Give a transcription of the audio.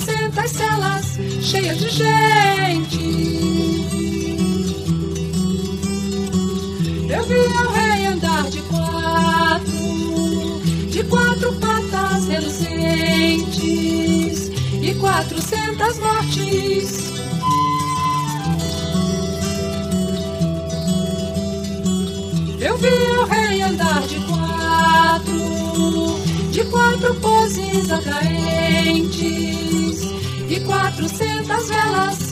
400 celas cheias de gente. Eu vi o rei andar de quatro patas reluzentes e 400 mortes. Eu vi o rei andar de quatro poses atraentes e 400 velas